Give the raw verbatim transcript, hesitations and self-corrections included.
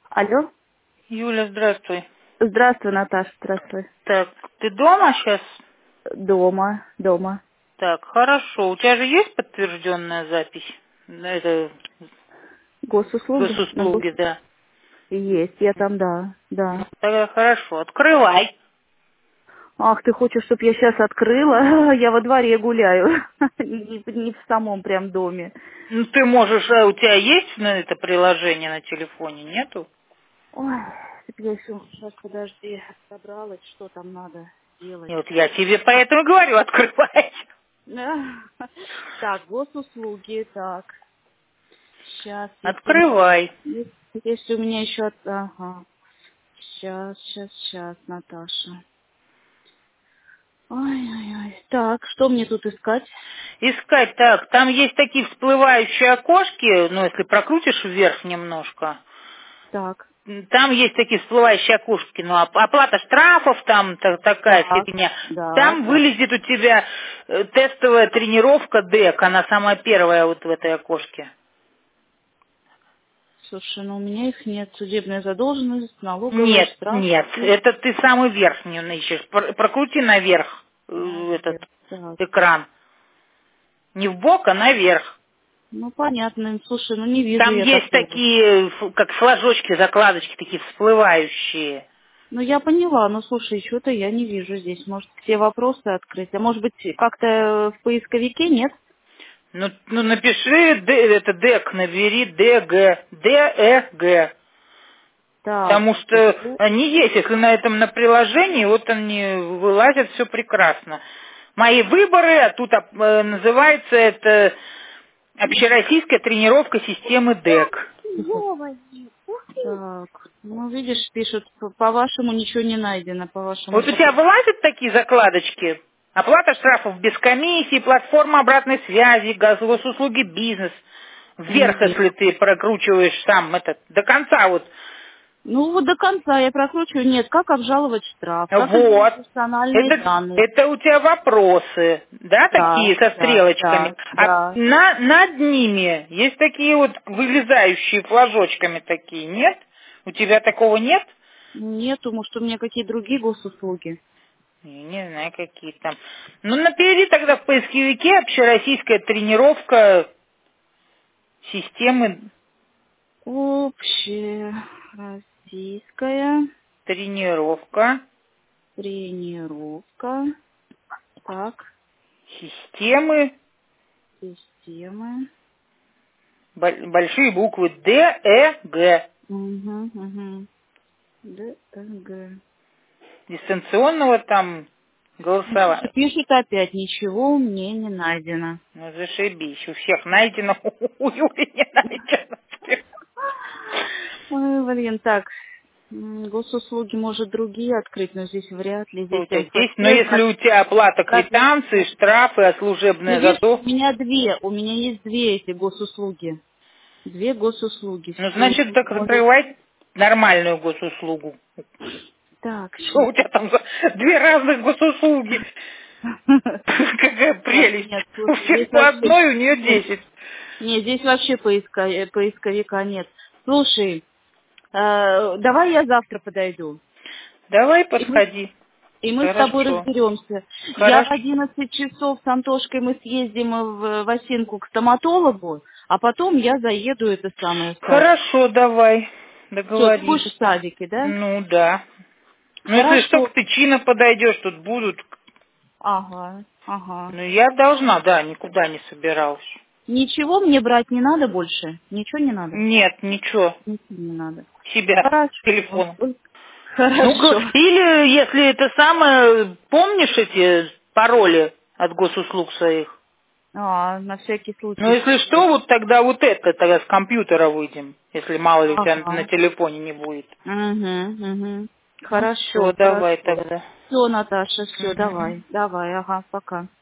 Алло. Юля, здравствуй. Здравствуй, Наташа, здравствуй. Так, ты дома сейчас? Дома, дома. Так, хорошо. У тебя же есть подтвержденная запись? Да, это Госуслуги? На гос... госуслуги, да. Есть, я там, да, Ну, да. тогда хорошо. Открывай. Ах, ты хочешь, чтобы я сейчас открыла? Я во дворе гуляю. Не, не в самом прям доме. Ну, ты можешь, а у тебя есть на это приложение на телефоне, нету? Ой, я еще, сейчас, подожди, собралась, что там надо И делать. вот я тебе поэтому говорю, открывай. Так, госуслуги, так. Сейчас, если мне... Открывай. Если у меня еще... от- Ага. Сейчас, сейчас, сейчас, Наташа. Ой-ой-ой. Так, что мне тут искать? Искать так, там есть такие всплывающие окошки, ну, если прокрутишь вверх немножко, Так, там есть такие всплывающие окошки, ну, оп- оплата штрафов, там та- такая так, фигня. да, Там да. вылезет у тебя э, тестовая тренировка ДЭК, она самая первая вот в этой окошке. Слушай, ну у меня их нет. Судебная задолженность, налоговая, Нет, штраф. нет, это ты самый верхний ищешь. Пр- Прокрути наверх э, этот Наверх. Так. экран. Не в бок, а наверх. Ну, понятно. Слушай, ну не вижу Там я есть такого. такие, ф- как флажочки, закладочки такие всплывающие. Ну, я поняла, но слушай, что-то я не вижу здесь. Может, все вопросы открыть. А может быть, как-то в поисковике нет? Ну, ну напиши, Д- это ДЭК, набери ДГ, ДЭГ. Так, Потому что Д- они есть, если на этом на приложении, вот они вылазят, все прекрасно. Мои выборы, а тут оп- э, называется это общероссийская тренировка системы ДЭК. так, ну, видишь, пишут, по- по-вашему ничего не найдено, по-вашему. Вот у тебя вылазят такие закладочки? Оплата штрафов без комиссии, платформа обратной связи, газ- госуслуги бизнес. Вверх, Нет. если ты прокручиваешь сам этот, до конца вот. Ну, вот до конца я прокручиваю. Нет, как обжаловать штраф, как изменить Вот. персональные Это, данные. это у тебя вопросы, да, такие Да, со да, стрелочками. да, А да. на, над ними есть такие вот вылезающие флажочками такие, нет? У тебя такого нет? Нету, может, у меня какие другие госуслуги. Я не знаю, какие там. Ну, набери тогда в поисковике общероссийская тренировка системы Общероссийская тренировка тренировка. Так, системы системы. бо- большие буквы Д, Э, Г. Угу, угу. Д, Г. Дистанционного там Ну, слушай, голосования. пишет опять, ничего мне не найдено. Ну, зашибись. У всех найдено, у Юли не найдено. Ой, блин, так, м, госуслуги может другие открыть, но здесь вряд ли, Что здесь у тебя здесь? Но МФЦ, если за- у тебя оплата за- квитанции, штрафы, а Ну, служебная видишь, у зато, меня две, у меня есть две эти госуслуги. Две госуслуги, ну, все, значит, так закрывай нормальную госуслугу. Так, Что сейчас. у тебя там за две разных госуслуги? Какая Так, прелесть. нет, У слушай, здесь всех по вообще, одной, у нее нет, десять. нет, здесь вообще поиска, э, поисковика нет. Слушай, э, давай я завтра подойду. Давай И мы подходи. И мы с тобой Хорошо. разберемся. Я в Хорошо. одиннадцать часов с Антошкой мы съездим в, в Осинку к стоматологу, а потом я заеду это самое в садик. Хорошо, давай. Все, ты будешь Договорились. в садике, да? Ну да. Ну если что, Хорошо. к Тычино подойдешь, тут будут. Ага, ага. Ну я должна, да, никуда не собиралась. Ничего мне брать не надо больше? Ничего не надо? Нет, ничего. Ничего не надо. Себя с Хорошо. телефоном. Ну, г- Хорошо. или если это самое, помнишь эти пароли от госуслуг своих? А, на всякий Ну, случай. если что, вот тогда вот это, тогда с компьютера выйдем, если мало ли у тебя на Ага. телефоне не будет. Угу, угу. Ну, все, Хорошо, давай хорошо. тогда. Все, Наташа, все, Мгм. давай. Давай, ага, пока.